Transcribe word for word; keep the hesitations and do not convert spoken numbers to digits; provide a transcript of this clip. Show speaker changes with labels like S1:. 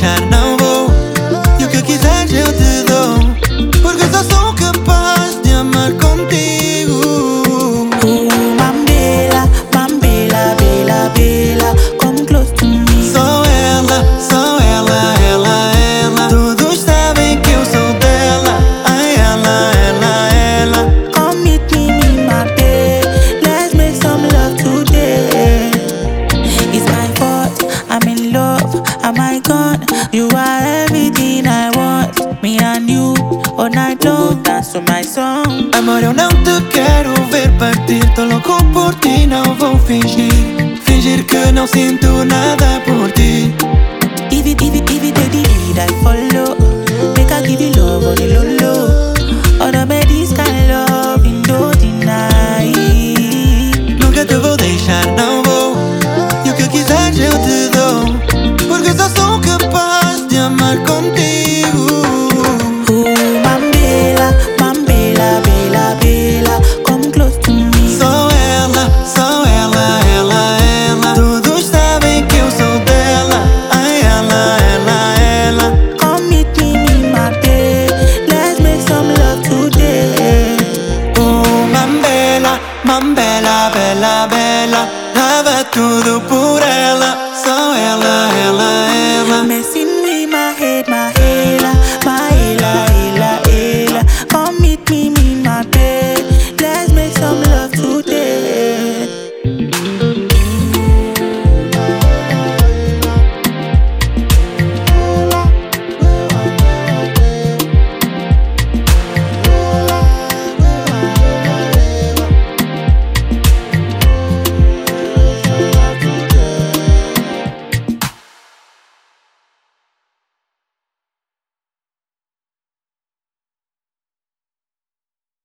S1: deixar, não vou. E o que quiseres eu te dou, porque só sou capaz de amar contigo.
S2: Oh, Mambela, Mambela, Bela, Bela, come close to me.
S1: Só ela, só ela, ela, ela. Todos sabem que eu sou dela. Ai, ela, ela, ela.
S2: Come meet me in my bed. Let's make some love today. It's my fault, I'm in love. Am I gone? You are everything I want. Me and you, all night long, dance to my song.
S1: Amor, eu não te quero ver partir. Tô louco por ti, não vou fingir. Fingir que não sinto nada por ti.
S2: If it, if it, if it, the lead I follow. Make I give you love on the low low. Other this kind love, you no deny.
S1: Nunca te vou deixar, não vou. E o que quiseres eu te dou, porque só sou capaz de amar contigo.
S2: Oh, Mambela, Mambela, Bela, Bela, come close to me.
S1: Só ela, só ela, ela, ela. Todos sabem que eu sou dela. Ai, ela, ela, ela.
S2: Come meet me in my bed. Let's make some love today.
S1: Oh, Mambela, Mambela, bela, bela. Dava tudo por